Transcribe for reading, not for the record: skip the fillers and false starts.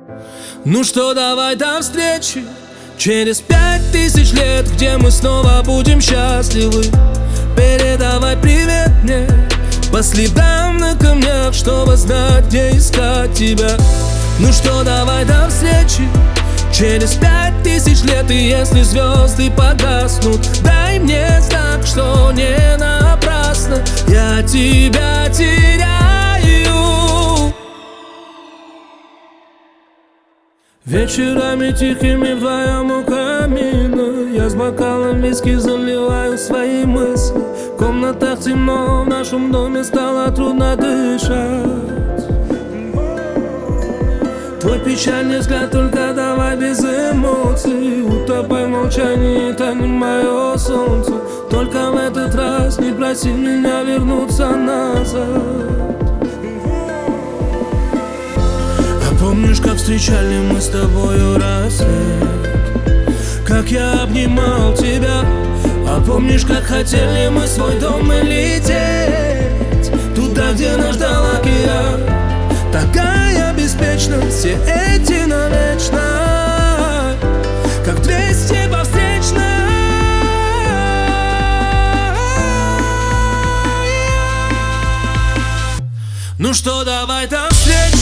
Ну что, давай до встречи через 5000 лет, где мы снова будем счастливы. Передавай привет мне по следам на камнях, чтобы знать, где искать тебя. Ну что, давай до встречи через 5000 лет, и если звезды погаснут, дай мне знак, что не напрасно я тебя теряю. Вечерами тихими вдвоем у камина я с бокалом виски заливаю свои мысли. В комнатах темно, в нашем доме стало трудно дышать. Твой печальный взгляд, только давай без эмоций. Утопай в молчании, это не мое солнце. Только в этот раз не проси меня вернуться назад. Помнишь, как встречали мы с тобою рассвет, как я обнимал тебя? А помнишь, как хотели мы свой дом и лететь туда, где нас ждал океан? Такая беспечность, все эти навечно, как 200 по встречной. Ну что, давай до встречи